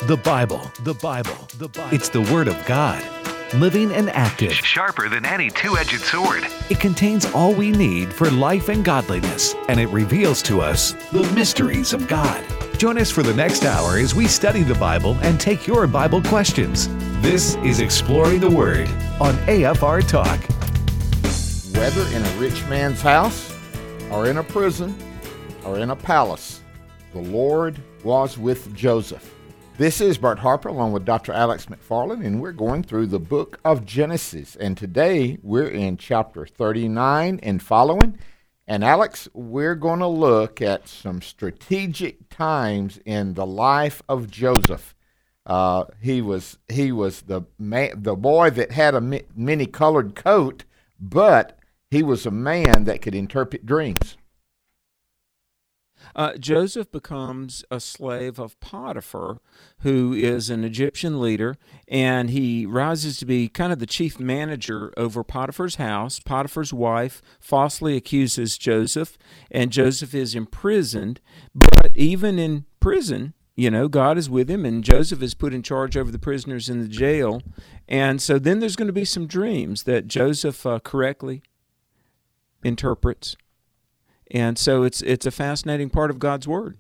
The Bible. It's the Word of God, living and active. Sharper than any two-edged sword. It contains all we need for life and godliness, and it reveals to us the mysteries of God. Join us for the next hour as we study the Bible and take your Bible questions. This is Exploring the Word on AFR Talk. Whether in a rich man's house, or in a prison, or in a palace, the Lord was with Joseph. This is Bert Harper along with Dr. Alex McFarland, and we're going through the book of Genesis. And today we're in chapter 39 and following. And Alex, we're going to look at some strategic times in the life of Joseph. He was the boy that had a many-colored coat, but he was a man that could interpret dreams. Joseph becomes a slave of Potiphar, who is an Egyptian leader, and he rises to be kind of the chief manager over Potiphar's house. Potiphar's wife falsely accuses Joseph, and Joseph is imprisoned. But even in prison, God is with him, and Joseph is put in charge over the prisoners in the jail. And so then there's going to be some dreams that Joseph correctly interprets. And so it's a fascinating part of God's Word.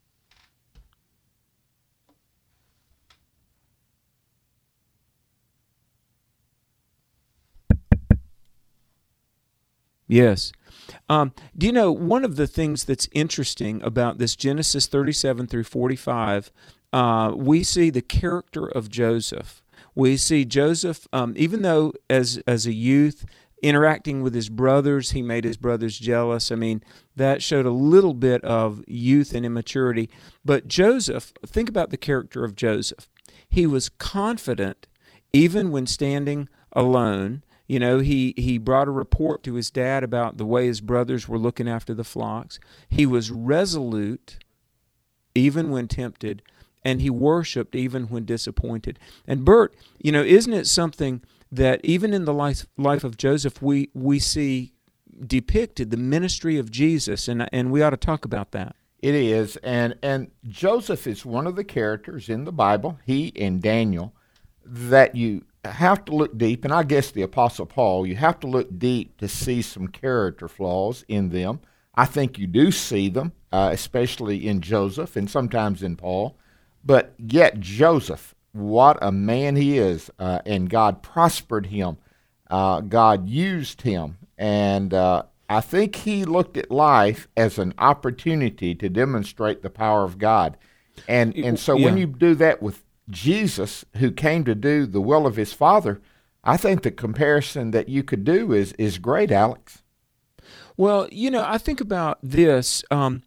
Yes. Do you know, one of the things that's interesting about this Genesis 37 through 45, we see the character of Joseph. We see Joseph, even though as a youth, interacting with his brothers, he made his brothers jealous. I mean, that showed a little bit of youth and immaturity. But Joseph, think about the character of Joseph. He was confident even when standing alone. He brought a report to his dad about the way his brothers were looking after the flocks. He was resolute even when tempted, and he worshiped even when disappointed. And Bert, isn't it something that even in the life of Joseph, we see depicted the ministry of Jesus, and we ought to talk about that. It is, and Joseph is one of the characters in the Bible, he and Daniel, that you have to look deep, and I guess the Apostle Paul, you have to look deep to see some character flaws in them. I think you do see them, especially in Joseph and sometimes in Paul, but yet Joseph, what a man he is, and God prospered him. God used him, and I think he looked at life as an opportunity to demonstrate the power of God. And so when you do that with Jesus, who came to do the will of his Father, I think the comparison that you could do is great, Alex. Well, I think about this.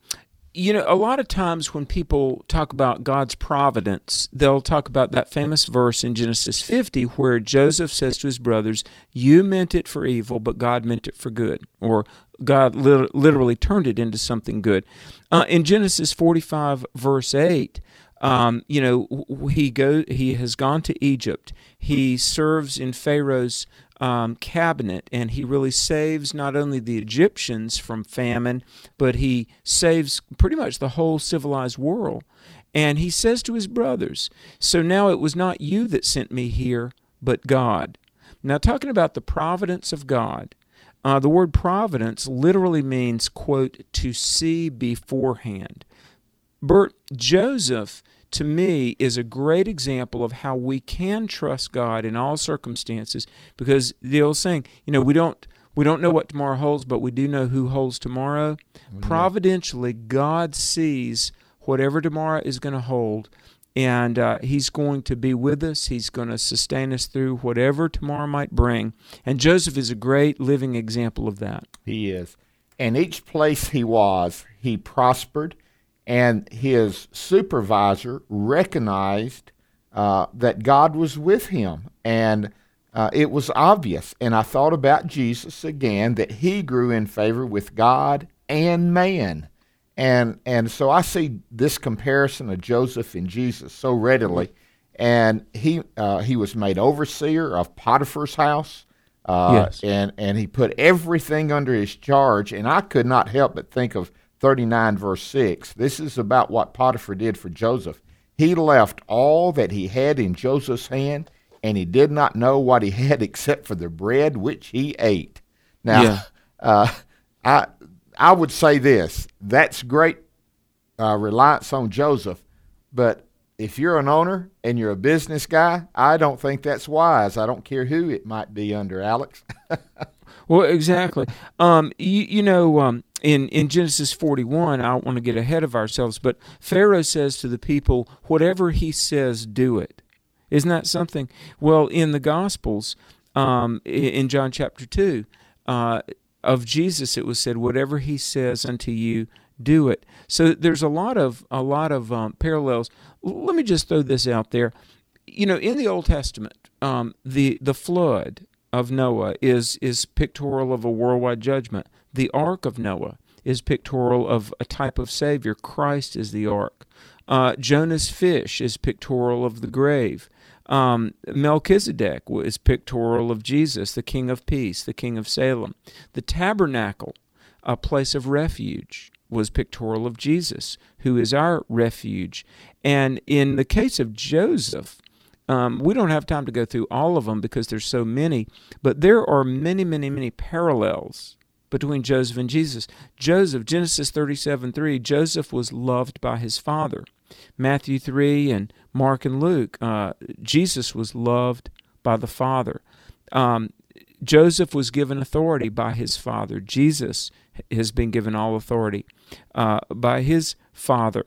A lot of times when people talk about God's providence, they'll talk about that famous verse in Genesis 50 where Joseph says to his brothers, "You meant it for evil, but God meant it for good," or God literally turned it into something good. In Genesis 45, verse 8, he has gone to Egypt. He serves in Pharaoh's cabinet, and he really saves not only the Egyptians from famine, but he saves pretty much the whole civilized world. And he says to his brothers, "So now it was not you that sent me here, but God." Now, talking about the providence of God, the word providence literally means, quote, to see beforehand. Bert, Joseph, to me, is a great example of how we can trust God in all circumstances, because the old saying, we don't know what tomorrow holds, but we do know who holds tomorrow. Mm-hmm. Providentially, God sees whatever tomorrow is going to hold, and he's going to be with us. He's going to sustain us through whatever tomorrow might bring. And Joseph is a great living example of that. He is. And each place he was, he prospered. And his supervisor recognized that God was with him, and it was obvious. And I thought about Jesus again, that he grew in favor with God and man. And so I see this comparison of Joseph and Jesus so readily. And he was made overseer of Potiphar's house. Yes. And he put everything under his charge. And I could not help but think of 39 verse 6. This is about what Potiphar did for Joseph. He left all that he had in Joseph's hand, and he did not know what he had except for the bread which he ate. Now, I would say this. That's great reliance on Joseph, but if you're an owner and you're a business guy, I don't think that's wise. I don't care who it might be under, Alex. Well, exactly. In Genesis 41, I don't want to get ahead of ourselves, but Pharaoh says to the people, whatever he says, do it. Isn't that something? Well, in the Gospels, in John chapter 2, of Jesus, it was said, whatever he says unto you, do it. So there's a lot of parallels. Let me just throw this out there. In the Old Testament, the flood of Noah is pictorial of a worldwide judgment. The ark of Noah is pictorial of a type of Savior. Christ is the ark. Jonah's fish is pictorial of the grave. Melchizedek is pictorial of Jesus, the King of Peace, the King of Salem. The tabernacle, a place of refuge, was pictorial of Jesus, who is our refuge. And in the case of Joseph, we don't have time to go through all of them because there's so many, but there are many, many, many parallels between Joseph and Jesus. Joseph, Genesis 37:3, Joseph was loved by his father. Matthew 3 and Mark and Luke, Jesus was loved by the Father. Joseph was given authority by his father. Jesus has been given all authority by his father.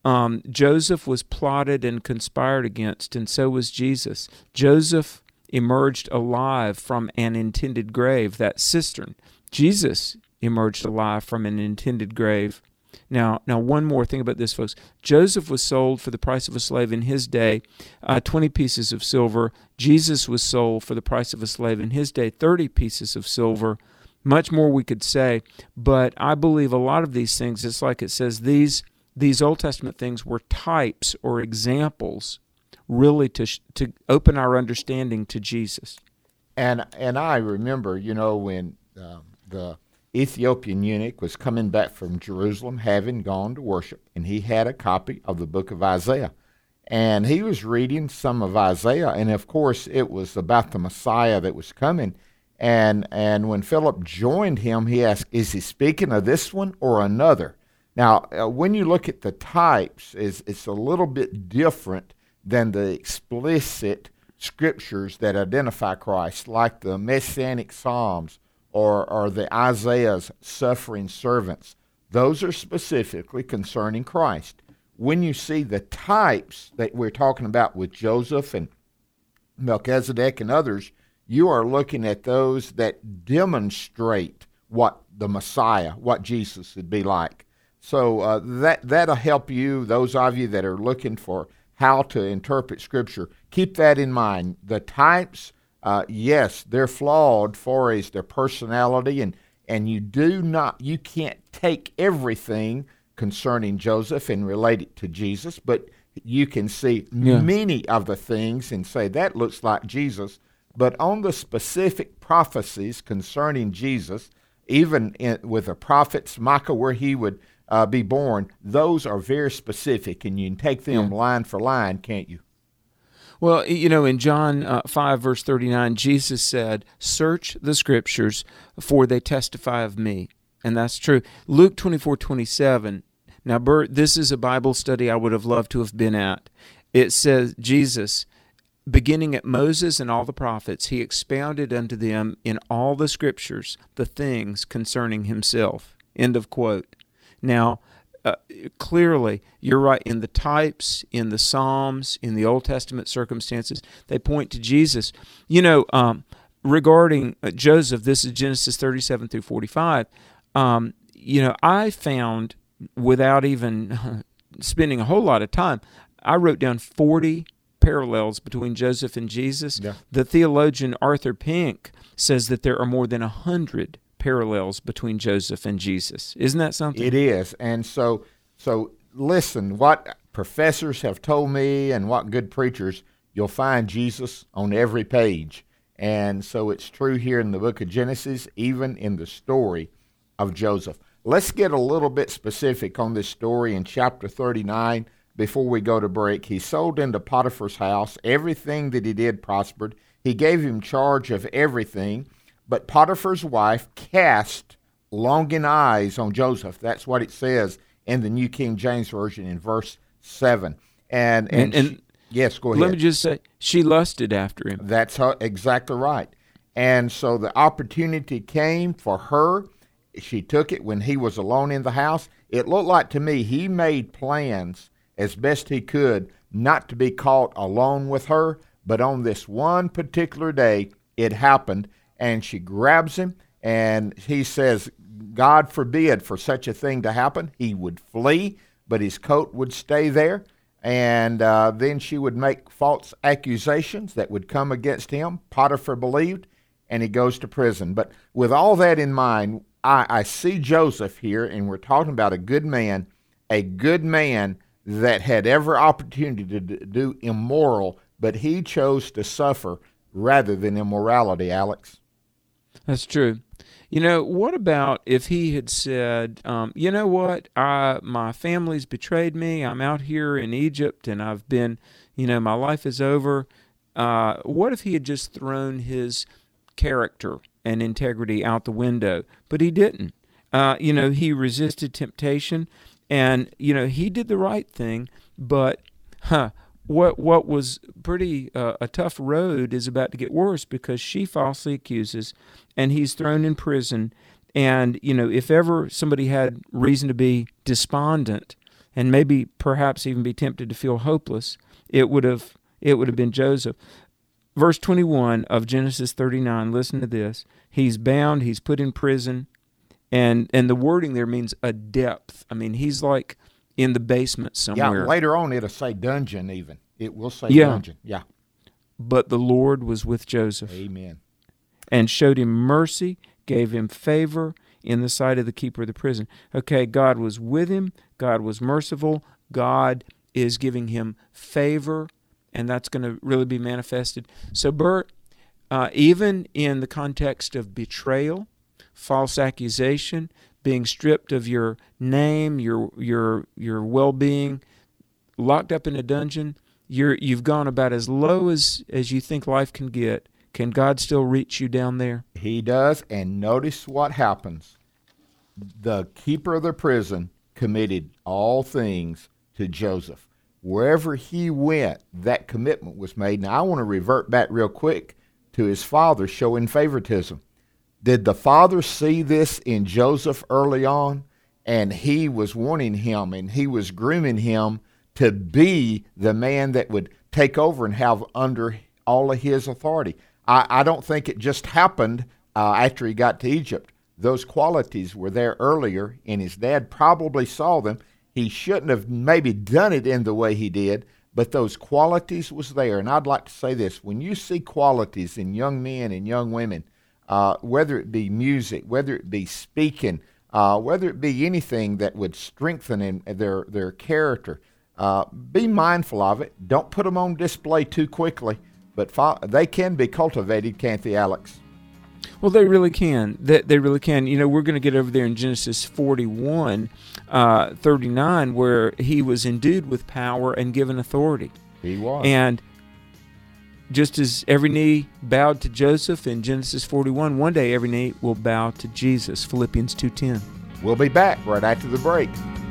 Joseph was plotted and conspired against, and so was Jesus. Joseph emerged alive from an intended grave, that cistern. Jesus emerged alive from an intended grave. Now, one more thing about this, folks. Joseph was sold for the price of a slave in his day, 20 pieces of silver. Jesus was sold for the price of a slave in his day, 30 pieces of silver. Much more we could say, but I believe a lot of these things, it's like it says, these Old Testament things were types or examples really to open our understanding to Jesus. And I remember, when the Ethiopian eunuch was coming back from Jerusalem, having gone to worship, and he had a copy of the book of Isaiah. And he was reading some of Isaiah, and of course it was about the Messiah that was coming. And when Philip joined him, he asked, is he speaking of this one or another? Now, when you look at the types, it's a little bit different than the explicit scriptures that identify Christ, like the Messianic Psalms or the Isaiah's suffering servants. Those are specifically concerning Christ. When you see the types that we're talking about with Joseph and Melchizedek and others, you are looking at those that demonstrate what the Messiah, what Jesus would be like. So that'll help you, those of you that are looking for how to interpret Scripture. Keep that in mind. The types, yes, they're flawed for as their personality, and you can't take everything concerning Joseph and relate it to Jesus, but you can see many of the things and say, that looks like Jesus. But on the specific prophecies concerning Jesus, even with the prophets, Micah, where he would be born, those are very specific, and you can take them line for line, can't you? Well, in John 5, verse 39, Jesus said, search the Scriptures, for they testify of me. And that's true. Luke 24:27. Now, Bert, this is a Bible study I would have loved to have been at. It says, Jesus, beginning at Moses and all the prophets, he expounded unto them in all the Scriptures the things concerning himself. End of quote. Now, clearly, you're right. In the types, in the Psalms, in the Old Testament circumstances, they point to Jesus. Regarding Joseph, this is Genesis 37 through 45. I found, without even spending a whole lot of time, I wrote down 40 parallels between Joseph and Jesus. Yeah. The theologian Arthur Pink says that there are more than 100 parallels between Joseph and Jesus. Isn't that something? It is. And so listen, what professors have told me and what good preachers, you'll find Jesus on every page. And so it's true here in the book of Genesis, even in the story of Joseph. Let's get a little bit specific on this story in chapter 39, before we go to break. He sold into Potiphar's house. Everything that he did prospered. He gave him charge of everything. But Potiphar's wife cast longing eyes on Joseph. That's what it says in the New King James Version in verse 7. And yes, go ahead. Let me just say, she lusted after him. That's exactly right. And so the opportunity came for her. She took it when he was alone in the house. It looked like to me he made plans as best he could not to be caught alone with her. But on this one particular day, it happened, and she grabs him, and he says, God forbid for such a thing to happen. He would flee, but his coat would stay there. And then she would make false accusations that would come against him. Potiphar believed, and he goes to prison. But with all that in mind, I see Joseph here, and we're talking about a good man that had every opportunity to do immoral, but he chose to suffer rather than immorality, Alex. That's true. What about if he had said, you know what, my family's betrayed me, I'm out here in Egypt, and I've been, my life is over. What if he had just thrown his character and integrity out the window? But he didn't. He resisted temptation, and, he did the right thing, but, what was pretty a tough road is about to get worse, because she falsely accuses, and he's thrown in prison. And if ever somebody had reason to be despondent and maybe perhaps even be tempted to feel hopeless, it would have been Joseph. Verse 21 of Genesis 39. Listen to this. He's bound. He's put in prison, and the wording there means a depth. I mean, he's like in the basement somewhere. Yeah, later on it'll say dungeon even. It will say dungeon. Yeah. But the Lord was with Joseph. Amen. And showed him mercy, gave him favor in the sight of the keeper of the prison. Okay, God was with him. God was merciful. God is giving him favor, and that's going to really be manifested. So, Bert, even in the context of betrayal, false accusation, being stripped of your name, your well-being, locked up in a dungeon, you've gone about as low as you think life can get. Can God still reach you down there? He does, and notice what happens. The keeper of the prison committed all things to Joseph. Wherever he went, that commitment was made. Now, I want to revert back real quick to his father showing favoritism. Did the father see this in Joseph early on? And he was wanting him, and he was grooming him to be the man that would take over and have under all of his authority. I don't think it just happened after he got to Egypt. Those qualities were there earlier, and his dad probably saw them. He shouldn't have maybe done it in the way he did, but those qualities was there. And I'd like to say this. When you see qualities in young men and young women, whether it be music, whether it be speaking, whether it be anything that would strengthen their character, be mindful of it. Don't put them on display too quickly, but they can be cultivated, can't they, Alex? Well, they really can. They really can. We're going to get over there in Genesis 41, 39, where he was endued with power and given authority. He was. And just as every knee bowed to Joseph in Genesis 41, one day every knee will bow to Jesus, Philippians 2:10. We'll be back right after the break.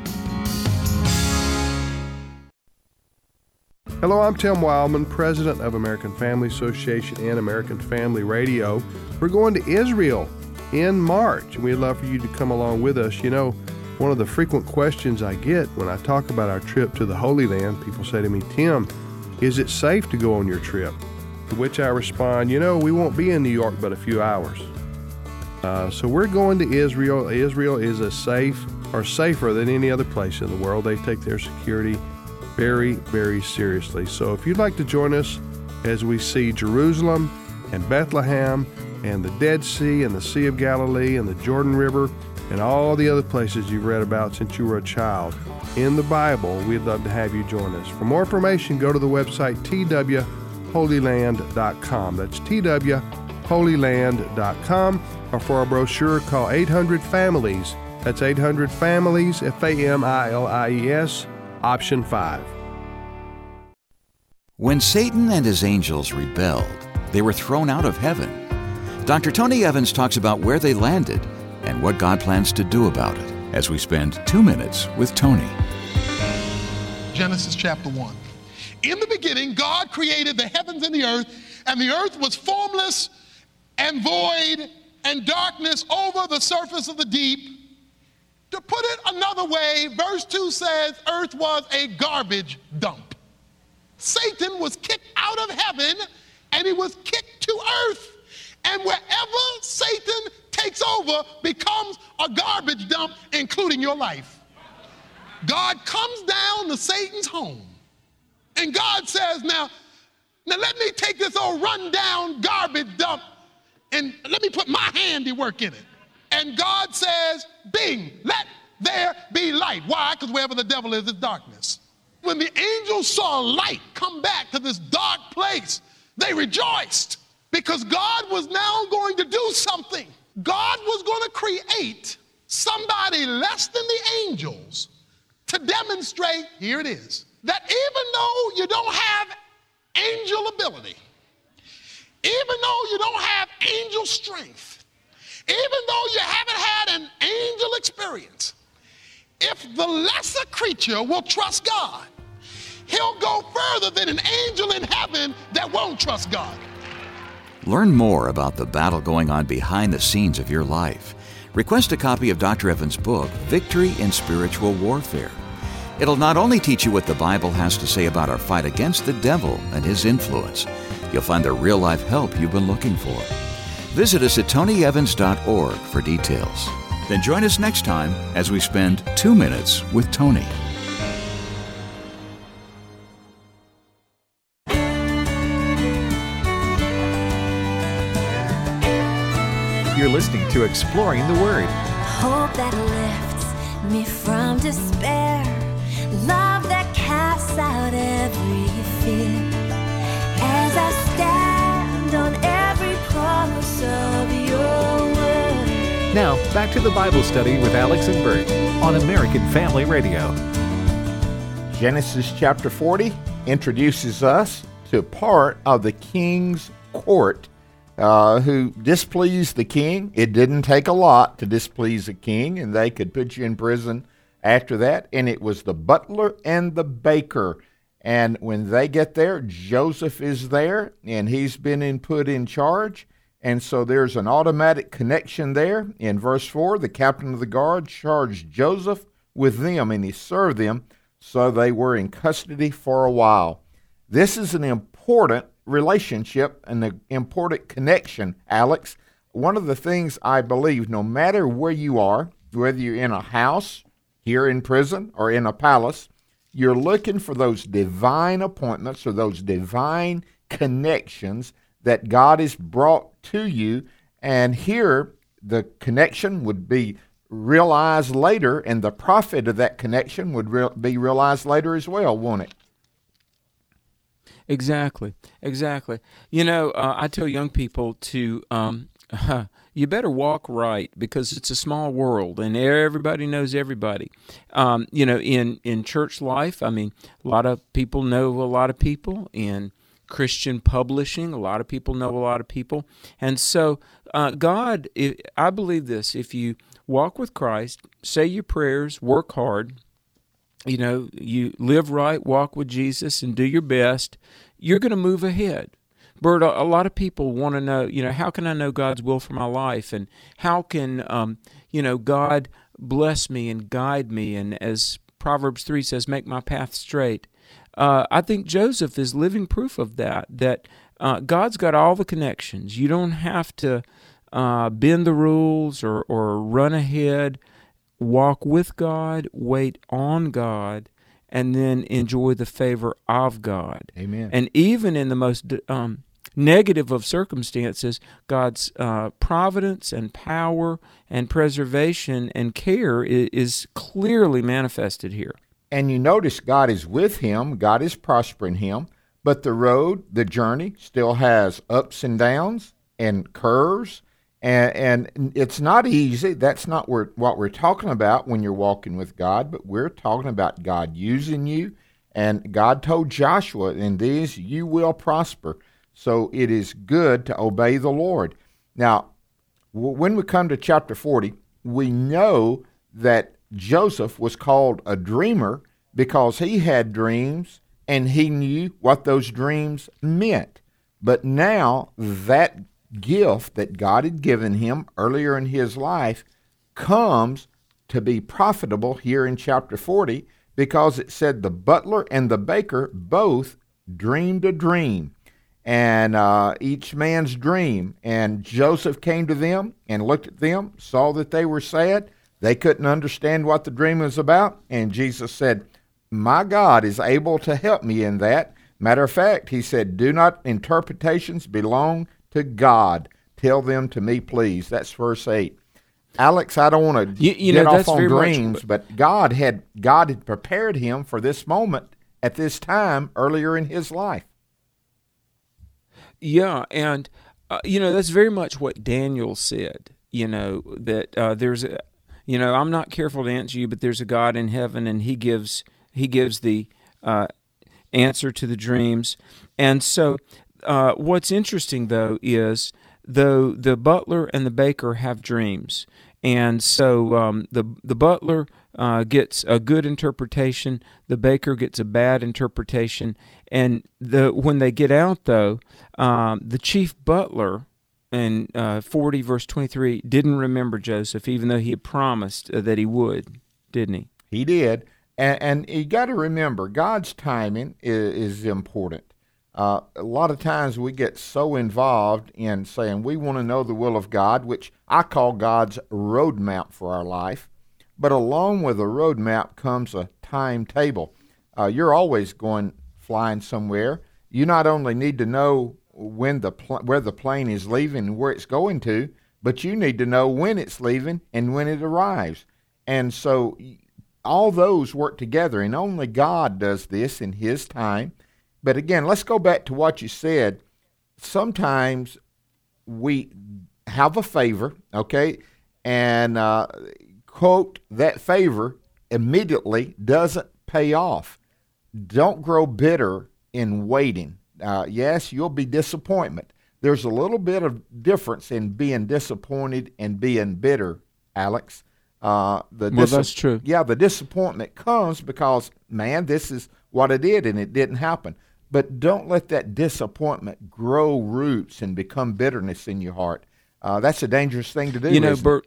Hello, I'm Tim Wildman, president of American Family Association and American Family Radio. We're going to Israel in March, and we'd love for you to come along with us. One of the frequent questions I get when I talk about our trip to the Holy Land, people say to me, Tim, is it safe to go on your trip? To which I respond, we won't be in New York but a few hours. So we're going to Israel. Israel is safer than any other place in the world. They take their security very, very seriously. So if you'd like to join us as we see Jerusalem and Bethlehem and the Dead Sea and the Sea of Galilee and the Jordan River and all the other places you've read about since you were a child in the Bible, we'd love to have you join us. For more information, go to the website twholyland.com. That's twholyland.com. Or for our brochure, call 800-FAMILIES. That's 800-FAMILIES, FAMILIES, option 5. When Satan and his angels rebelled, they were thrown out of heaven. Dr. Tony Evans talks about where they landed and what God plans to do about it as we spend 2 minutes with Tony. Genesis chapter 1. In the beginning, God created the heavens and the earth was formless and void, and darkness over the surface of the deep. To put it another way, verse 2 says earth was a garbage dump. Satan was kicked out of heaven and he was kicked to earth. And wherever Satan takes over becomes a garbage dump, including your life. God comes down to Satan's home and God says, now let me take this old rundown garbage dump and let me put my handiwork in it. And God says, bing, let there be light. Why? Because wherever the devil is darkness. When the angels saw light come back to this dark place, they rejoiced because God was now going to do something. God was going to create somebody less than the angels to demonstrate, here it is, that even though you don't have angel ability, even though you don't have angel strength, even though you haven't had an angel experience, if the lesser creature will trust God, he'll go further than an angel in heaven that won't trust God. Learn more about the battle going on behind the scenes of your life. Request a copy of Dr. Evans' book, Victory in Spiritual Warfare. It'll not only teach you what the Bible has to say about our fight against the devil and his influence, you'll find the real-life help you've been looking for. Visit us at tonyevans.org for details. Then join us next time as we spend 2 minutes with Tony. You're listening to Exploring the Word. Hope that lifts me from despair. Love that casts out every fear. As I stand on every promise of your word. Now, back to the Bible study with Alex and Bert on American Family Radio. Genesis chapter 40 introduces us to part of the king's court who displeased the king. It didn't take a lot to displease a king, and they could put you in prison after that. And it was the butler and the baker. And when they get there, Joseph is there, and he's been put in charge. And so there's an automatic connection there. In verse 4, the captain of the guard charged Joseph with them, and he served them, so they were in custody for a while. This is an important relationship and an important connection, Alex. One of the things I believe, no matter where you are, whether you're in a house, here in prison, or in a palace, you're looking for those divine appointments or those divine connections that God has brought to you. And here, the connection would be realized later, and the profit of that connection would be realized later as well, won't it? Exactly. You know, I tell young people to, you better walk right because it's a small world and everybody knows everybody. You know, in church life, I mean, a lot of people know a lot of people. In Christian publishing, a lot of people know a lot of people. And so God, I believe this, if you walk with Christ, say your prayers, work hard, you know, you live right, walk with Jesus, and do your best, you're going to move ahead. Bert, a lot of people want to know, you know, how can I know God's will for my life? And how can, you know, God bless me and guide me? And as Proverbs 3 says, make my path straight. I think Joseph is living proof of that God's got all the connections. You don't have to bend the rules or run ahead. Walk with God, wait on God, and then enjoy the favor of God. Amen. And even in the most negative of circumstances, God's providence and power and preservation and care is clearly manifested here. And you notice God is with him, God is prospering him, but the road, the journey, still has ups and downs and curves. And it's not easy. That's not what we're talking about when you're walking with God, but we're talking about God using you And God told Joshua, in these you will prosper. So it is good to obey the Lord. Now, when we come to chapter 40, we know that Joseph was called a dreamer because he had dreams and he knew what those dreams meant. But now that gift that God had given him earlier in his life comes to be profitable here in chapter 40 because it said the butler and the baker both dreamed a dream, and each man's dream. And Joseph came to them and looked at them, saw that they were sad. They couldn't understand what the dream was about, and Jesus said, my God is able to help me in that. Matter of fact, he said, do not interpretations belong to God? Tell them to me, please. That's verse 8. Alex, I don't want to get off on dreams, but God had prepared him for this moment at this time earlier in his life. Yeah, and that's very much what Daniel said. That there's a, I'm not careful to answer you, but there's a God in heaven, and He gives the answer to the dreams. And so, what's interesting though is though the butler and the baker have dreams, and so the butler gets a good interpretation, the baker gets a bad interpretation, and when they get out though, the chief butler in 40 verse 23 didn't remember Joseph, even though he had promised that he would, didn't he? He did, and you got to remember God's timing is important. A lot of times we get so involved in saying we want to know the will of God, which I call God's roadmap for our life. But along with a roadmap comes a timetable. You're always flying somewhere. You not only need to know where the plane is leaving and where it's going to, but you need to know when it's leaving and when it arrives. And so all those work together, and only God does this in His time. But again, let's go back to what you said. Sometimes we have a favor, okay, and quote, that favor immediately doesn't pay off. Don't grow bitter in waiting. Yes, you'll be disappointment. There's a little bit of difference in being disappointed and being bitter, Alex. That's true. Yeah, the disappointment comes because, man, this is what I did and it didn't happen. But don't let that disappointment grow roots and become bitterness in your heart. That's a dangerous thing to do. Bert,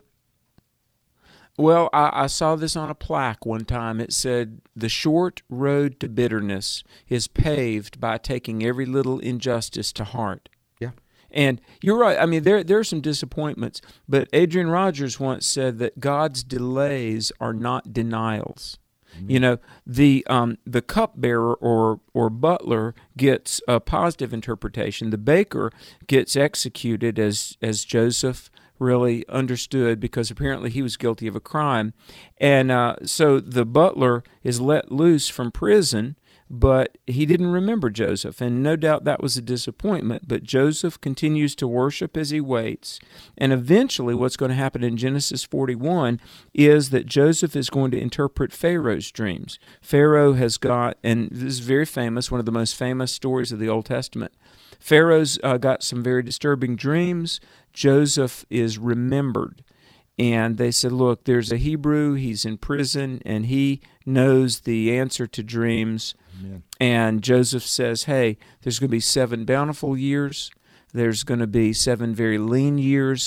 well, I saw this on a plaque one time. It said, the short road to bitterness is paved by taking every little injustice to heart. Yeah. And you're right. I mean, there are some disappointments, but Adrian Rogers once said that God's delays are not denials. Mm-hmm. The cupbearer or butler gets a positive interpretation. The baker gets executed as Joseph really understood, because apparently he was guilty of a crime. And so the butler is let loose from prison, but he didn't remember Joseph, and no doubt that was a disappointment. But Joseph continues to worship as he waits, and eventually what's going to happen in Genesis 41 is that Joseph is going to interpret Pharaoh's dreams. Pharaoh has got, and this is very famous, one of the most famous stories of the Old Testament, Pharaoh's got some very disturbing dreams. Joseph is remembered. And they said, look, there's a Hebrew, he's in prison, and he knows the answer to dreams. Amen. And Joseph says, hey, there's going to be 7 bountiful years. There's going to be 7 very lean years.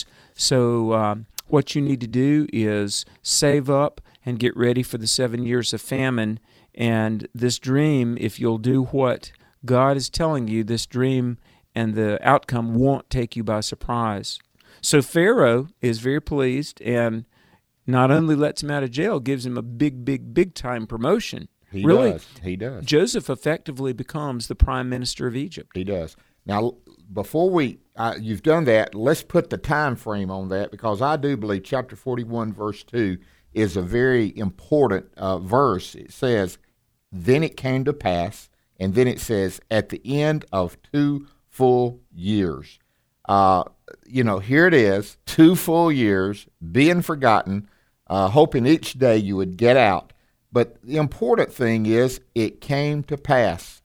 So what you need to do is save up and get ready for the 7 years of famine. And this dream, if you'll do what God is telling you, this dream and the outcome won't take you by surprise. So Pharaoh is very pleased and not only lets him out of jail, gives him a big time promotion. He does. Joseph effectively becomes the prime minister of Egypt. He does. Now, before you've done that, let's put the time frame on that, because I do believe chapter 41, verse 2 is a very important verse. It says, then it came to pass, and then it says, at the end of 2 full years. Here it is, 2 full years, being forgotten, hoping each day you would get out. But the important thing is it came to pass.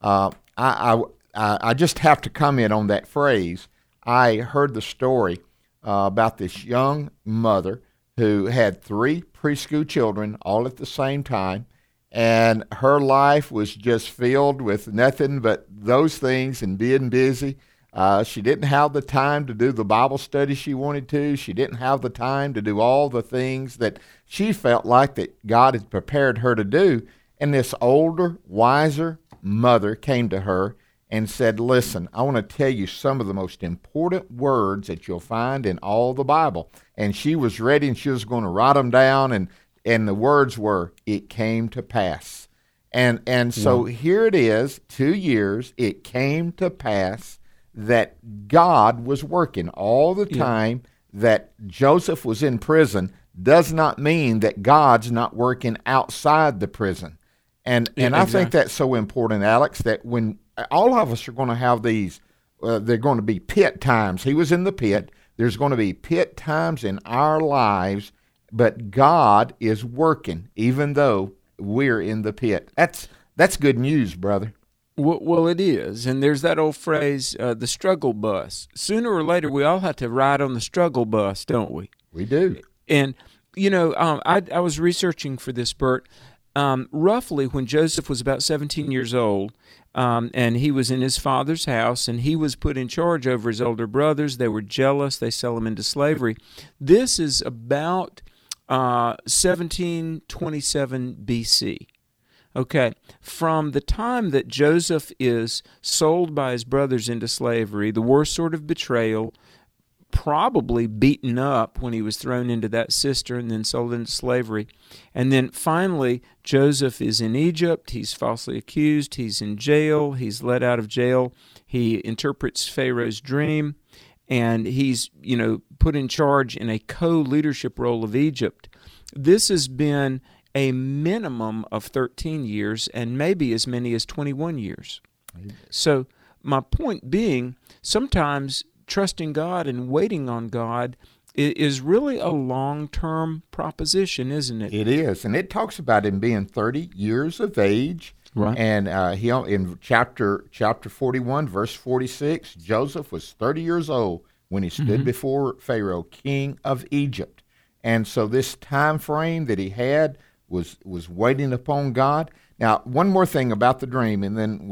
I just have to comment on that phrase. I heard the story about this young mother who had 3 preschool children all at the same time, and her life was just filled with nothing but those things and being busy. She didn't have the time to do the Bible study she wanted to. She didn't have the time to do all the things that she felt like that God had prepared her to do. And this older, wiser mother came to her and said, listen, I want to tell you some of the most important words that you'll find in all the Bible. And she was ready, and she was going to write them down, and the words were, it came to pass. And so here it is, 2 years, it came to pass that God was working all the time. That Joseph was in prison does not mean that God's not working outside the prison. And I think that's so important, Alex, that when all of us are going to have these, they're going to be pit times. He was in the pit. There's going to be pit times in our lives, but God is working even though we're in the pit. That's good news, brother. Well, it is, and there's that old phrase, the struggle bus. Sooner or later, we all have to ride on the struggle bus, don't we? We do. And, I was researching for this, Bert. Roughly when Joseph was about 17 years old, and he was in his father's house, and he was put in charge over his older brothers. They were jealous. They sell him into slavery. This is about 1727 B.C., Okay, from the time that Joseph is sold by his brothers into slavery, the worst sort of betrayal, probably beaten up when he was thrown into that cistern, then sold into slavery. And then finally, Joseph is in Egypt. He's falsely accused. He's in jail. He's let out of jail. He interprets Pharaoh's dream, and he's, put in charge in a co-leadership role of Egypt. This has been a minimum of 13 years and maybe as many as 21 years. So my point being, sometimes trusting God and waiting on God is really a long-term proposition, isn't it? It is, and it talks about him being 30 years of age. Right. And he in chapter 41, verse 46, Joseph was 30 years old when he stood before Pharaoh, king of Egypt. And so this time frame that he had was waiting upon God. Now, one more thing about the dream, and then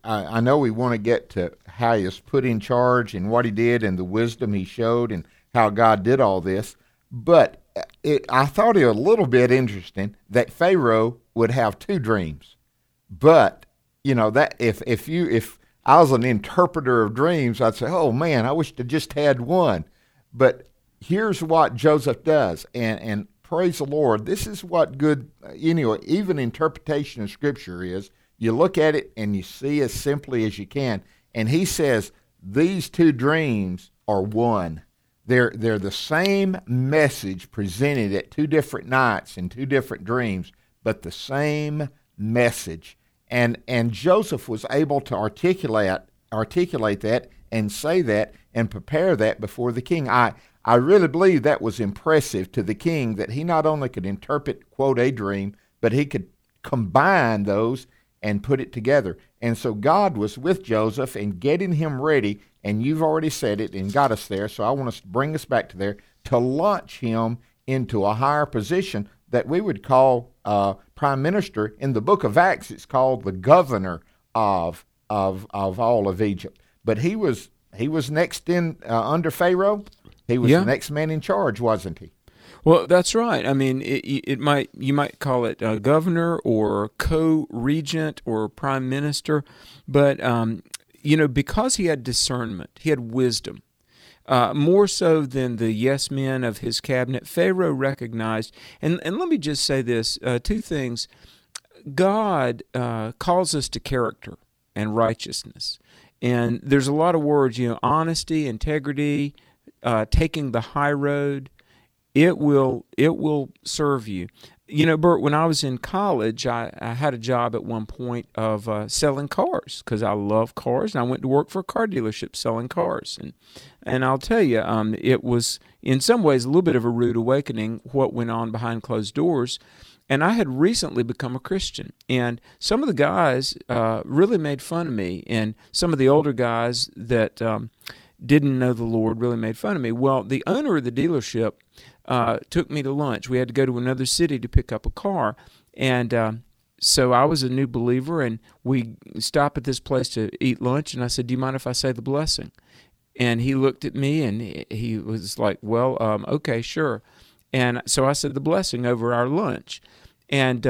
I know we want to get to how he was put in charge and what he did and the wisdom he showed and how God did all this. But I thought it was a little bit interesting that Pharaoh would have 2 dreams. But that if I was an interpreter of dreams, I'd say, oh man, I wish I just had one. But here's what Joseph does, and praise the Lord, this is what good, even interpretation of Scripture is. You look at it and you see as simply as you can. And he says these 2 dreams are one. They're the same message presented at 2 different nights in 2 different dreams, but the same message. And Joseph was able to articulate that and say that and prepare that before the king. I really believe that was impressive to the king, that he not only could interpret, quote, a dream, but he could combine those and put it together. And so God was with Joseph in getting him ready, and you've already said it and got us there, so I want to bring us back to there, to launch him into a higher position that we would call prime minister. In the book of Acts, it's called the governor of all of Egypt. But he was next in under Pharaoh. He was the next man in charge, wasn't he? Well, that's right. I mean, you might call it a governor or co-regent or prime minister, but because he had discernment, he had wisdom, more so than the yes men of his cabinet. Pharaoh recognized, and let me just say this: 2 things. God calls us to character and righteousness, and there's a lot of words, honesty, integrity. Taking the high road, it will serve you. Bert, when I was in college, I had a job at one point of selling cars because I love cars, and I went to work for a car dealership selling cars. And I'll tell you, it was in some ways a little bit of a rude awakening what went on behind closed doors. And I had recently become a Christian, and some of the guys really made fun of me, and some of the older guys that didn't know the Lord really made fun of me. Well, the owner of the dealership took me to lunch. We had to go to another city to pick up a car, and so I was a new believer, and we stopped at this place to eat lunch, and I said, "Do you mind if I say the blessing?" And he looked at me, and he was like, "Well, okay, sure." And so I said the blessing over our lunch. And,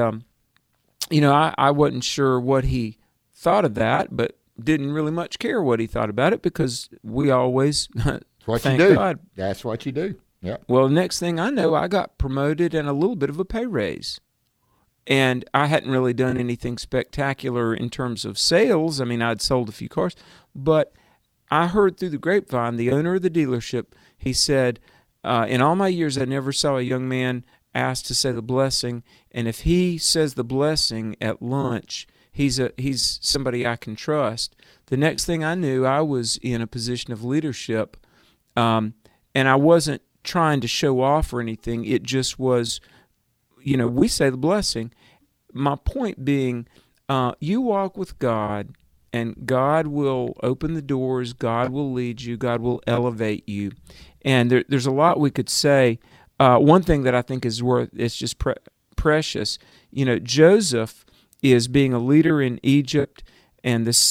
I wasn't sure what he thought of that, but didn't really much care what he thought about it because we always thank God. That's what you do. Yeah. Well, next thing I know, I got promoted and a little bit of a pay raise. And I hadn't really done anything spectacular in terms of sales. I mean, I'd sold a few cars. But I heard through the grapevine, the owner of the dealership, he said, in all my years, I never saw a young man asked to say the blessing, and if he says the blessing at lunch, he's somebody I can trust. The next thing I knew, I was in a position of leadership, and I wasn't trying to show off or anything. It just was, we say the blessing. My point being, you walk with God, and God will open the doors, God will lead you, God will elevate you. And there's a lot we could say. One thing that I think is it's just precious. Joseph is being a leader in Egypt, and the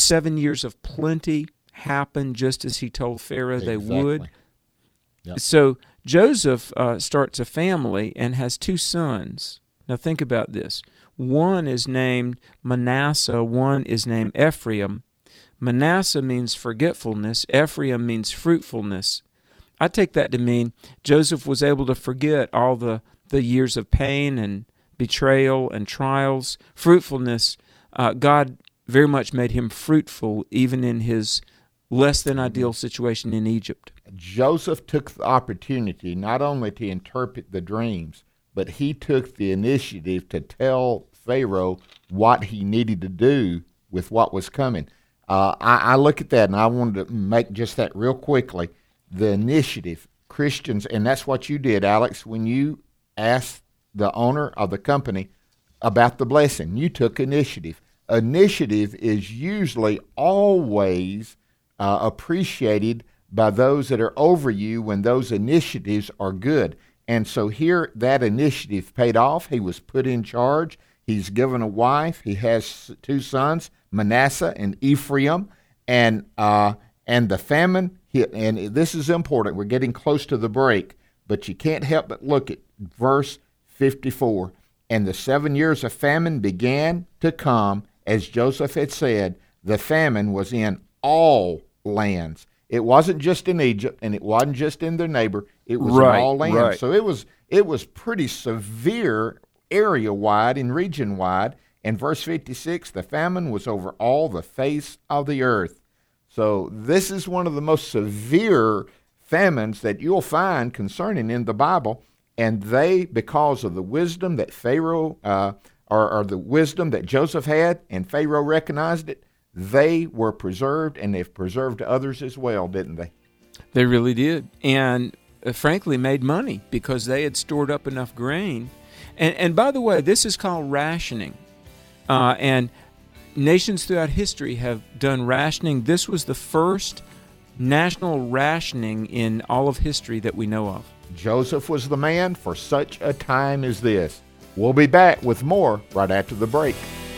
7 years of plenty happened just as he told Pharaoh they would. Yep. So Joseph starts a family and has 2 sons. Now think about this. One is named Manasseh, one is named Ephraim. Manasseh means forgetfulness, Ephraim means fruitfulness. I take that to mean Joseph was able to forget all the years of pain and betrayal and trials. Fruitfulness, God very much made him fruitful even in his less than ideal situation in Egypt. Joseph took the opportunity not only to interpret the dreams, but he took the initiative to tell Pharaoh what he needed to do with what was coming. I look at that, and I wanted to make just that real quickly. The initiative, Christians, and that's what you did, Alex, when you asked the owner of the company about the blessing. You took initiative. Initiative is usually always appreciated by those that are over you when those initiatives are good. And so here, that initiative paid off. He was put in charge. He's given a wife. He has 2 sons, Manasseh and Ephraim. And the famine hit. And this is important. We're getting close to the break. But you can't help but look at verse 54. And the 7 years of famine began to come, as Joseph had said. The famine was in all lands. It wasn't just in Egypt, and it wasn't just in their neighbor. It was in all lands. Right. So it was pretty severe area-wide and region-wide. And verse 56, the famine was over all the face of the earth. So this is one of the most severe famines that you'll find concerning in the Bible. And they, because of the wisdom that Pharaoh, or the wisdom that Joseph had, and Pharaoh recognized it, they were preserved, and they've preserved others as well, didn't they? They really did. And frankly, made money because they had stored up enough grain. And by the way, this is called rationing. And nations throughout history have done rationing. This was the first national rationing in all of history that we know of. Joseph was the man for such a time as this. We'll be back with more right after the break.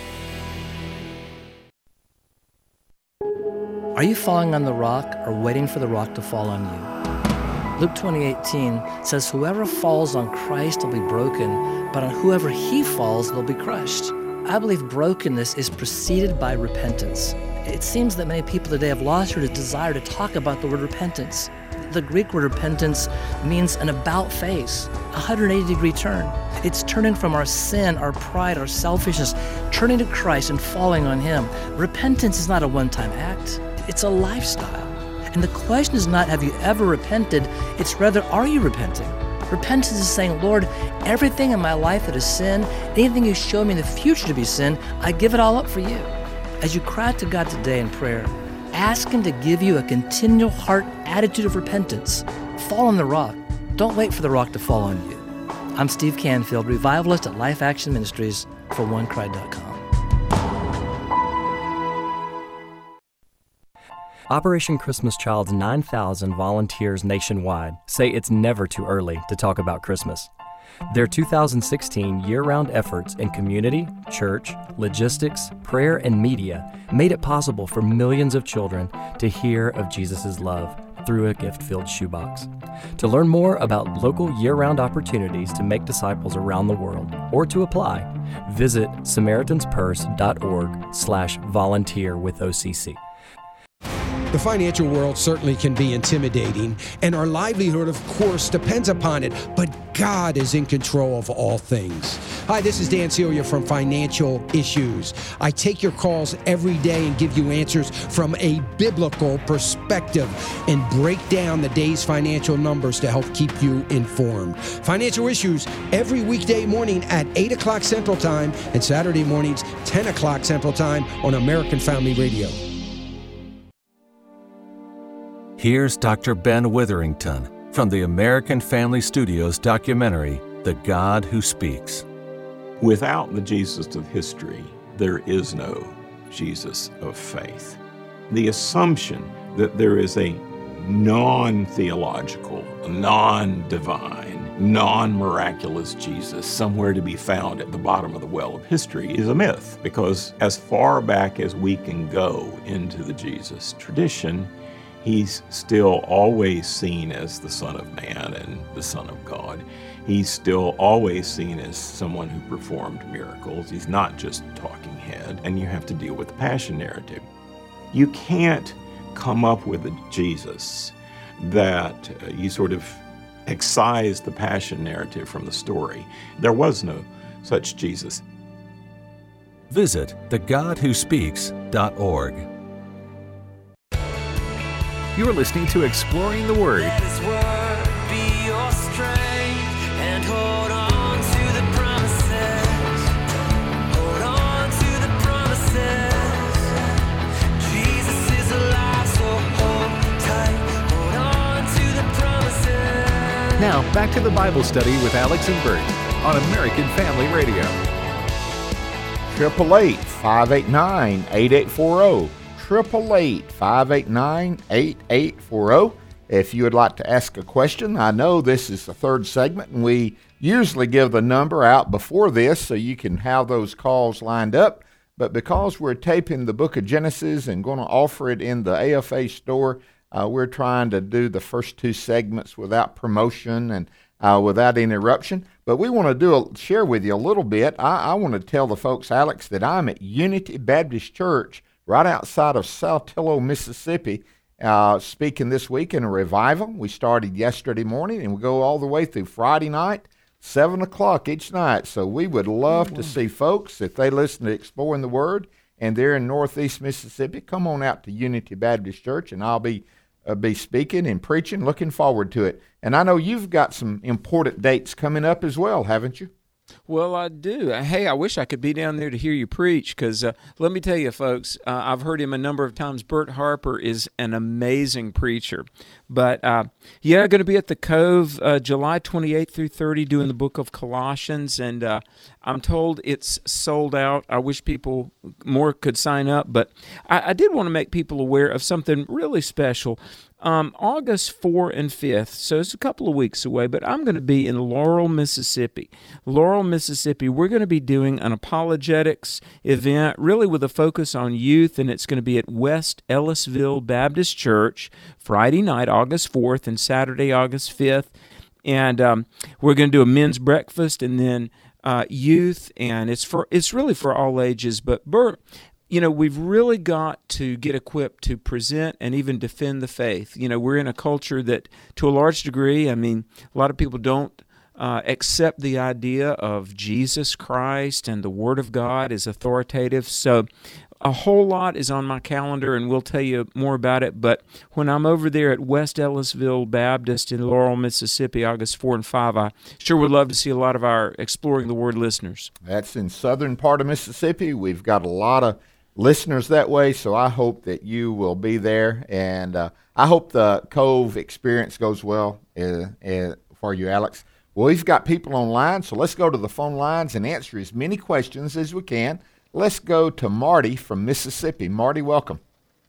Are you falling on the rock or waiting for the rock to fall on you? Luke 20:18 says, "Whoever falls on Christ will be broken, but on whoever he falls, they'll be crushed." I believe brokenness is preceded by repentance. It seems that many people today have lost their desire to talk about the word repentance. The Greek word repentance means an about face, a 180-degree turn. It's turning from our sin, our pride, our selfishness, turning to Christ and falling on Him. Repentance is not a one-time act. It's a lifestyle. And the question is not, have you ever repented? It's rather, are you repenting? Repentance is saying, Lord, everything in my life that is sin, anything you show me in the future to be sin, I give it all up for you. As you cry out to God today in prayer, ask Him to give you a continual heart attitude of repentance. Fall on the rock. Don't wait for the rock to fall on you. I'm Steve Canfield, revivalist at Life Action Ministries for OneCry.com. Operation Christmas Child's 9,000 volunteers nationwide say it's never too early to talk about Christmas. Their 2016 year-round efforts in community, church, logistics, prayer, and media made it possible for millions of children to hear of Jesus' love through a gift-filled shoebox. To learn more about local year-round opportunities to make disciples around the world or to apply, visit SamaritansPurse.org/volunteer with OCC. The financial world certainly can be intimidating, and our livelihood, of course, depends upon it, but God is in control of all things. Hi, this is Dan Celia from Financial Issues. I take your calls every day and give you answers from a biblical perspective and break down the day's financial numbers to help keep you informed. Financial Issues every weekday morning at 8 o'clock Central Time and Saturday mornings, 10 o'clock Central Time on American Family Radio. Here's Dr. Ben Witherington from the American Family Studios documentary, The God Who Speaks. Without the Jesus of history, there is no Jesus of faith. The assumption that there is a non-theological, non-divine, non-miraculous Jesus somewhere to be found at the bottom of the well of history is a myth, because as far back as we can go into the Jesus tradition, he's still always seen as the Son of Man and the Son of God. He's still always seen as someone who performed miracles. He's not just a talking head, and you have to deal with the passion narrative. You can't come up with a Jesus that you sort of excise the passion narrative from the story. There was no such Jesus. Visit thegodwhospeaks.org. You're listening to Exploring the Word. Let His word be your strength and hold on to the promises. Hold on to the promises. Jesus is alive, so hold tight. Hold on to the promises. Now, back to the Bible study with Alex and Bert on American Family Radio. 888-589-8840. 888-589-8840. If you would like to ask a question, I know this is the third segment, and we usually give the number out before this so you can have those calls lined up. But because we're taping the book of Genesis and going to offer it in the AFA store, we're trying to do the first two segments without promotion and without interruption. But we want to share with you a little bit. I want to tell the folks, Alex, that I'm at Unity Baptist Church right outside of Saltillo, Mississippi, speaking this week in a revival. We started yesterday morning, and we go all the way through Friday night, 7 o'clock each night. So we would love to see folks, if they listen to Exploring the Word, and they're in Northeast Mississippi, come on out to Unity Baptist Church, and I'll be speaking and preaching. Looking forward to it. And I know you've got some important dates coming up as well, haven't you? Well, I do. Hey, I wish I could be down there to hear you preach, because let me tell you, folks, I've heard him a number of times. Bert Harper is an amazing preacher. But, going to be at the Cove July 28th through 30 doing the book of Colossians, and I'm told it's sold out. I wish people more could sign up, but I did want to make people aware of something really special. August 4 and 5th, so it's a couple of weeks away, but I'm going to be in Laurel, Mississippi. Laurel, Mississippi, we're going to be doing an apologetics event, really with a focus on youth, and it's going to be at West Ellisville Baptist Church, Friday night, August 4th, and Saturday, August 5th. And we're going to do a men's breakfast, and then youth, and it's really for all ages. But Bert, we've really got to get equipped to present and even defend the faith. We're in a culture that, to a large degree, a lot of people don't accept the idea of Jesus Christ and the Word of God is authoritative. So a whole lot is on my calendar, and we'll tell you more about it. But when I'm over there at West Ellisville Baptist in Laurel, Mississippi, August 4 and 5, I sure would love to see a lot of our Exploring the Word listeners. That's in southern part of Mississippi. We've got a lot of listeners that way, so I hope that you will be there, and I hope the Cove experience goes well for you, Alex. Well, we've got people online, so let's go to the phone lines and answer as many questions as we can. Let's go to Marty from Mississippi. Marty, welcome.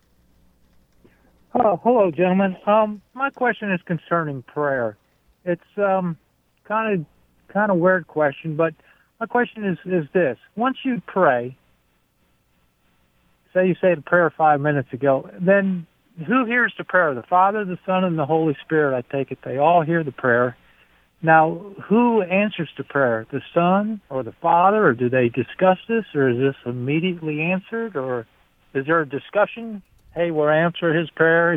Oh, hello, gentlemen. My question is concerning prayer. It's kind of weird question, but my question is this: once you pray, say you say the prayer 5 minutes ago, then who hears the prayer? The Father, the Son, and the Holy Spirit. I take it they all hear the prayer. Now, who answers the prayer? The Son or the Father, or do they discuss this, or is this immediately answered, or is there a discussion? Hey, we'll answer his prayer,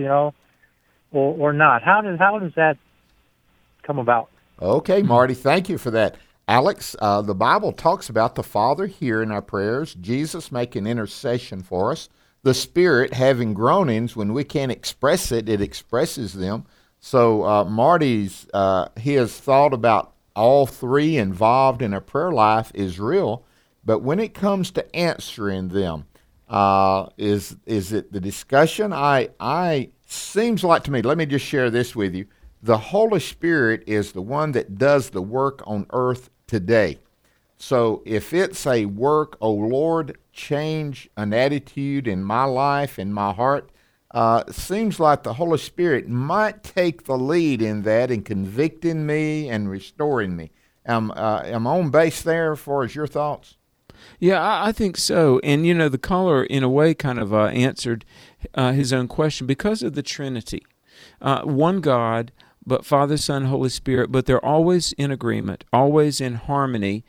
or not. How does that come about? Okay, Marty, thank you for that. Alex, the Bible talks about the Father hearing our prayers, Jesus making intercession for us, the Spirit having groanings. When we can't express it, it expresses them. So Marty's his thought about all three involved in a prayer life is real, but when it comes to answering them, is it the discussion? I seems like to me, let me just share this with you. The Holy Spirit is the one that does the work on earth today. So if it's a work, oh Lord, change an attitude in my life, in my heart, it seems like the Holy Spirit might take the lead in that and convicting me and restoring me. Am I on base there as far as your thoughts? Yeah, I think so. And, the caller, in a way, kind of answered his own question because of the Trinity. One God, but Father, Son, Holy Spirit, but they're always in agreement, always in harmony.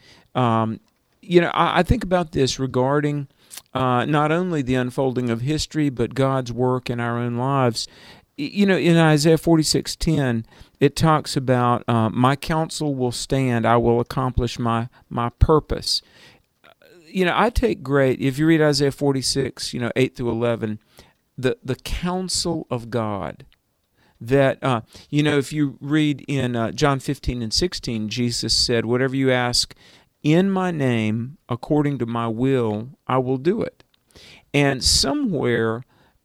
I think about this regarding not only the unfolding of history, but God's work in our own lives. In Isaiah 46:10, it talks about, my counsel will stand, I will accomplish my purpose. I take great, if you read Isaiah 46, 8 through 11, the counsel of God, that, if you read in John 15 and 16, Jesus said, whatever you ask in my name, according to my will, I will do it. And somewhere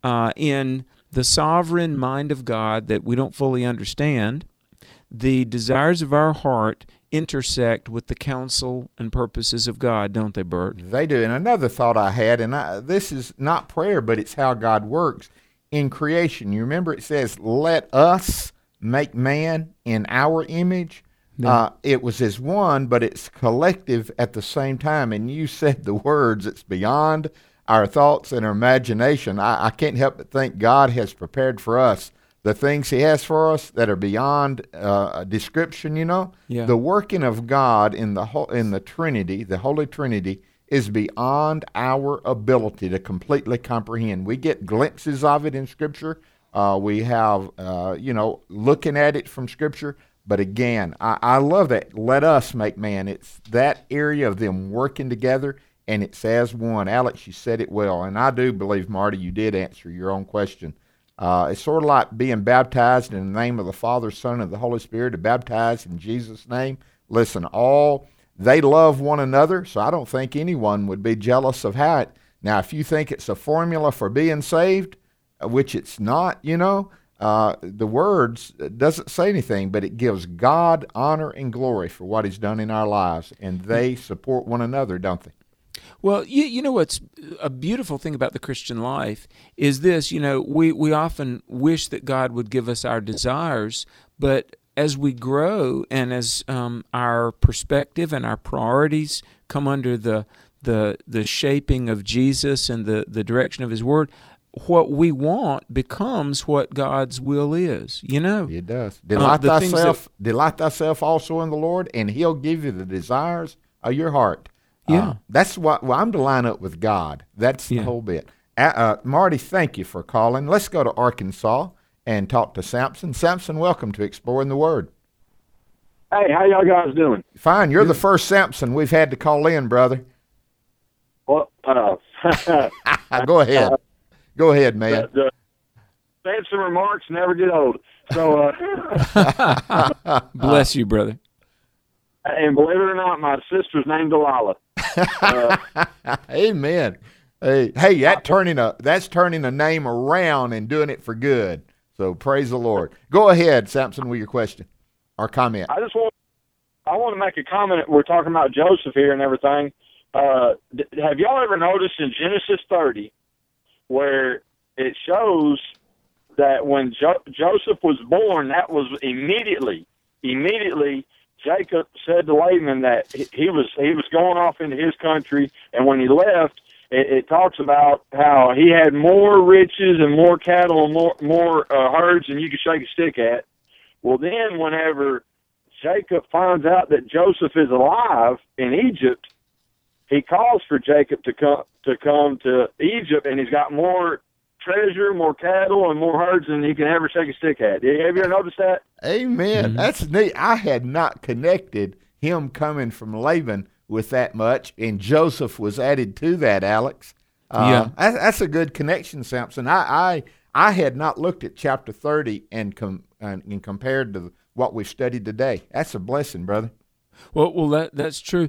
in the sovereign mind of God that we don't fully understand, the desires of our heart intersect with the counsel and purposes of God, don't they, Bert? They do. And another thought I had, and this is not prayer, but it's how God works in creation. You remember it says, let us make man in our image. Yeah. It was as one, but it's collective at the same time. And you said the words, it's beyond our thoughts and our imagination. I can't help but think God has prepared for us the things he has for us that are beyond description, Yeah. The working of God in the Trinity, the Holy Trinity, is beyond our ability to completely comprehend. We get glimpses of it in Scripture. We have, looking at it from Scripture. But again, I love that. Let us make man. It's that area of them working together, and it's as one. Alex, you said it well. And I do believe, Marty, you did answer your own question. It's sort of like being baptized in the name of the Father, Son, and the Holy Spirit, to baptize in Jesus' name. Listen, they love one another, so I don't think anyone would be jealous of how it. Now, if you think it's a formula for being saved, which it's not, the words doesn't say anything, but it gives God honor and glory for what he's done in our lives, and they support one another, don't they? Well, you know what's a beautiful thing about the Christian life is this, we often wish that God would give us our desires, but as we grow and as our perspective and our priorities come under the shaping of Jesus and the direction of his word, what we want becomes what God's will is, It does. Delight thyself also in the Lord, and he'll give you the desires of your heart. Yeah. That's what I'm to line up with God. That's the whole bit. Marty, thank you for calling. Let's go to Arkansas and talk to Samson. Samson, welcome to Exploring the Word. Hey, how y'all guys doing? Fine. You're the first Samson we've had to call in, brother. Well, Go ahead. Go ahead, man. The Samson remarks never get old. So, bless you, brother. And believe it or not, my sister's named Delilah. Amen. Hey, that's turning a name around and doing it for good. So praise the Lord. Go ahead, Samson, with your question or comment. I just want I want to make a comment. We're talking about Joseph here and everything. Have y'all ever noticed in Genesis 30 where it shows that when Joseph was born, that was immediately Jacob said to Laban that he was going off into his country, and when he left, it talks about how he had more riches and more cattle and more herds than you could shake a stick at. Well, then whenever Jacob finds out that Joseph is alive in Egypt, he calls for Jacob to come to Egypt, and he's got more treasure, more cattle, and more herds than he can ever shake a stick at. Have you ever noticed that? Amen. Mm-hmm. That's neat. I had not connected him coming from Laban with that much, and Joseph was added to that, Alex. That's a good connection, Samson. I had not looked at chapter 30 and compared to what we've studied today. That's a blessing, brother. Well, that's true.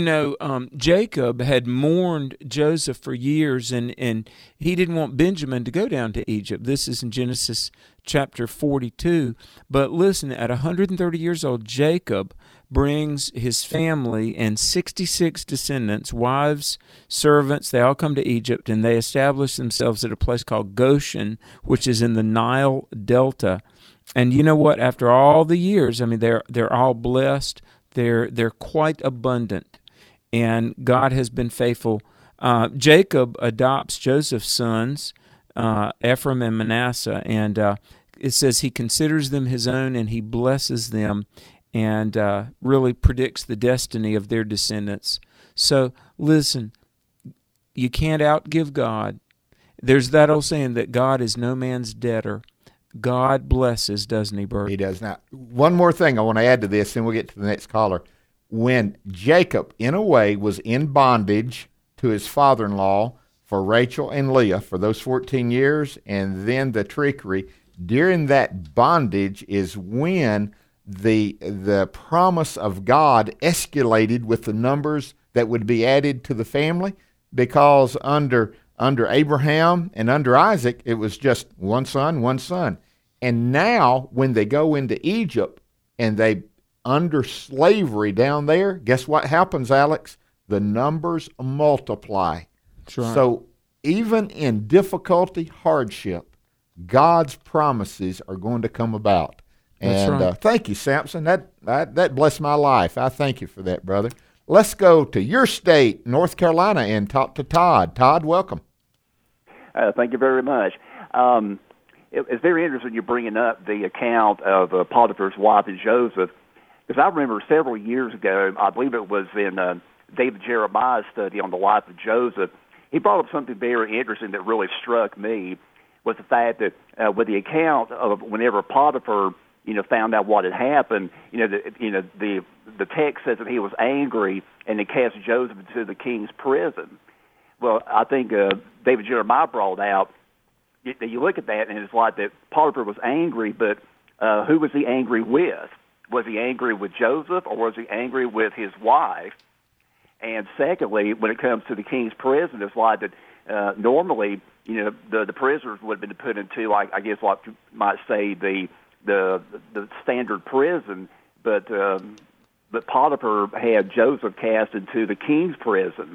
Jacob had mourned Joseph for years, and he didn't want Benjamin to go down to Egypt. This is in Genesis chapter 42. But listen, at 130 years old, Jacob brings his family and 66 descendants, wives, servants. They all come to Egypt, and they establish themselves at a place called Goshen, which is in the Nile Delta. And you know what? After all the years, I mean, they're all blessed. They're quite abundant, and God has been faithful. Jacob adopts Joseph's sons, Ephraim and Manasseh, and it says he considers them his own, and he blesses them, and really predicts the destiny of their descendants. So listen, you can't outgive God. There's that old saying that God is no man's debtor. God blesses, doesn't he, Bert? He does. Now, one more thing I want to add to this, then we'll get to the next caller. When Jacob, in a way, was in bondage to his father-in-law for Rachel and Leah for those 14 years, and then the trickery, during that bondage is when the promise of God escalated with the numbers that would be added to the family, because under Abraham and under Isaac, it was just one son. And now, when they go into Egypt and they under slavery down there, guess what happens, Alex? The numbers multiply. That's right. So even in difficulty, hardship, God's promises are going to come about. That's And right. Thank you, Samson. That blessed my life. I thank you for that, brother. Let's go to your state, North Carolina, and talk to Todd. Todd, welcome. Thank you very much. It's very interesting you're bringing up the account of Potiphar's wife and Joseph, because I remember several years ago, I believe it was in David Jeremiah's study on the life of Joseph, he brought up something very interesting that really struck me, was the fact that with the account of whenever Potiphar, found out what had happened, the text says that he was angry and he cast Joseph into the king's prison. Well, I think David Jeremiah brought out, you look at that and it's like that Potiphar was angry, but who was he angry with? Was he angry with Joseph, or was he angry with his wife? And secondly, when it comes to the king's prison, it's like that normally, the prisoners would have been put into, like, I guess what you might say, the standard prison, but Potiphar had Joseph cast into the king's prison.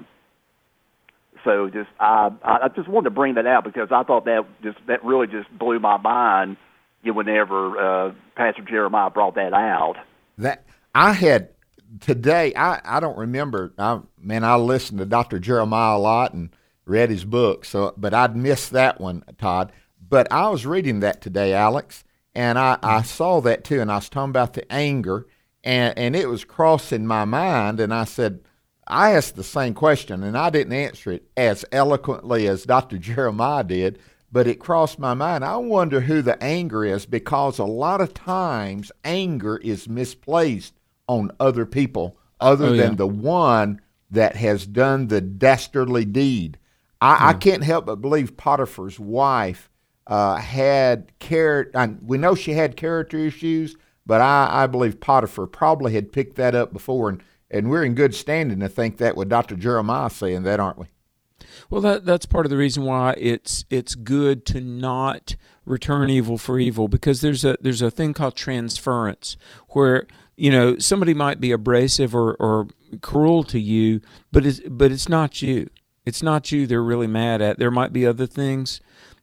So I just wanted to bring that out because I thought that really just blew my mind whenever Pastor Jeremiah brought that out. That I had today, I don't remember. I listened to Dr. Jeremiah a lot and read his book, but I'd missed that one, Todd. But I was reading that today, Alex, and I saw that too, and I was talking about the anger, and it was crossing my mind, and I asked the same question, and I didn't answer it as eloquently as Dr. Jeremiah did, but it crossed my mind. I wonder who the anger is, because a lot of times anger is misplaced on other people other than the one that has done the dastardly deed. I can't help but believe Potiphar's wife had we know she had character issues, but I believe Potiphar probably had picked that up before, and we're in good standing to think that with Dr. Jeremiah saying that, aren't we? Well, that's part of the reason why it's good to not return evil for evil, because there's a thing called transference, where somebody might be abrasive or cruel to you, but it's not you. It's not you they're really mad at. There might be other things.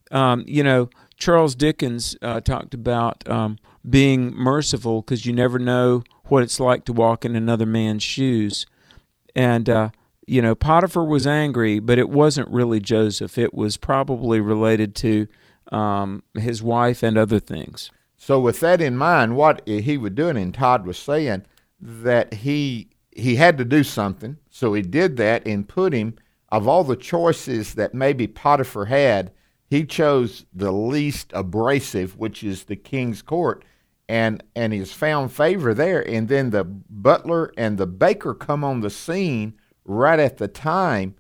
Charles Dickens talked about being merciful because you never know what it's like to walk in another man's shoes. And, Potiphar was angry, but it wasn't really Joseph. It was probably related to his wife and other things. So with that in mind, what he was doing, and Todd was saying that he had to do something, so he did that and put him, of all the choices that maybe Potiphar had, he chose the least abrasive, which is the king's court, and he's found favor there. And then the butler and the baker come on the scene right at the time,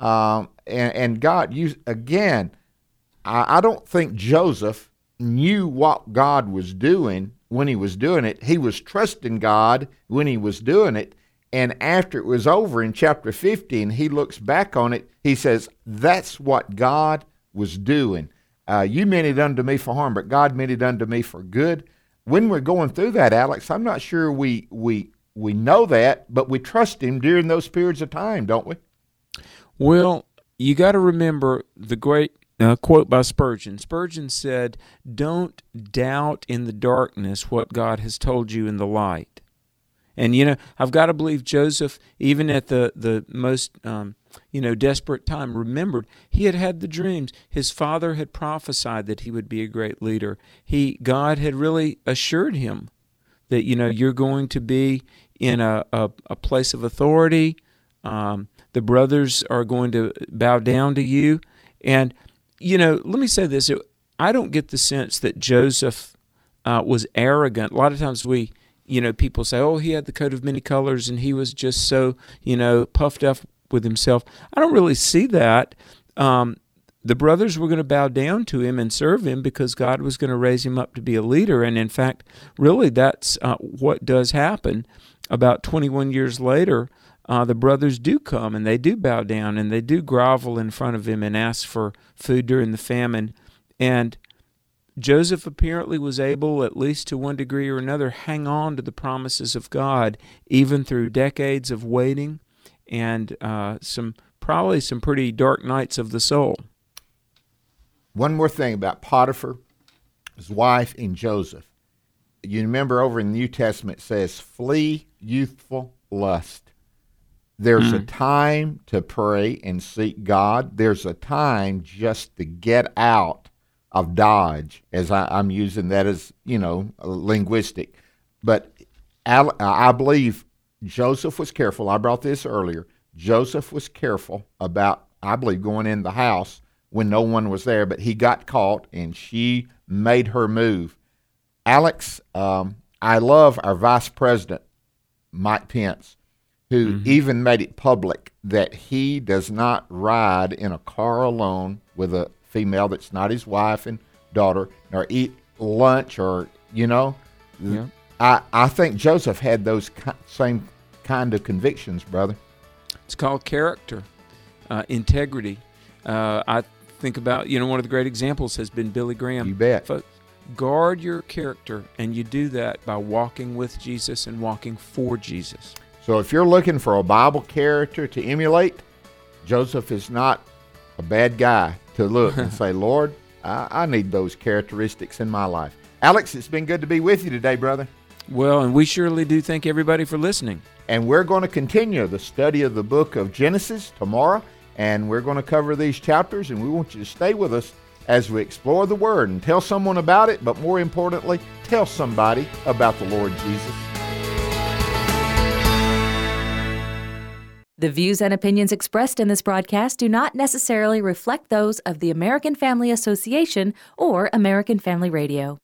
and God used, again, I don't think Joseph knew what God was doing when he was doing it. He was trusting God when he was doing it. And after it was over in chapter 15, he looks back on it. He says, that's what God was doing. You meant it unto me for harm, but God meant it unto me for good. When we're going through that, Alex, I'm not sure we know that, but we trust him during those periods of time, don't we? Well, you got to remember the great quote by Spurgeon. Spurgeon said, don't doubt in the darkness what God has told you in the light. And, I've got to believe Joseph, even at the most, desperate time, remembered he had the dreams. His father had prophesied that he would be a great leader. God had really assured him that, you're going to be in a place of authority. The brothers are going to bow down to you. And, let me say this. I don't get the sense that Joseph was arrogant. A lot of times people say, oh, he had the coat of many colors and he was just so, puffed up with himself. I don't really see that. The brothers were going to bow down to him and serve him because God was going to raise him up to be a leader. And in fact, really that's what does happen. About 21 years later, the brothers do come and they do bow down and they do grovel in front of him and ask for food during the famine. And Joseph apparently was able, at least to one degree or another, hang on to the promises of God, even through decades of waiting and probably some pretty dark nights of the soul. One more thing about Potiphar, his wife, and Joseph. You remember over in the New Testament it says, flee youthful lust. There's a time to pray and seek God. There's a time just to get out of Dodge, as I'm using that as, linguistic. But I believe Joseph was careful. I brought this earlier. Joseph was careful about, I believe, going in the house when no one was there, but he got caught and she made her move. Alex, I love our Vice President, Mike Pence, who even made it public that he does not ride in a car alone with a female that's not his wife and daughter, or eat lunch, or Yeah. I think Joseph had those same kind of convictions, brother. It's called character, integrity. I think about, one of the great examples has been Billy Graham. You bet. Guard your character, and you do that by walking with Jesus and walking for Jesus. So if you're looking for a Bible character to emulate, Joseph is not a bad guy to look and say, Lord, I need those characteristics in my life. Alex, it's been good to be with you today, brother. Well, and we surely do thank everybody for listening. And we're going to continue the study of the book of Genesis tomorrow, and we're going to cover these chapters, and we want you to stay with us as we explore the Word and tell someone about it, but more importantly, tell somebody about the Lord Jesus. The views and opinions expressed in this broadcast do not necessarily reflect those of the American Family Association or American Family Radio.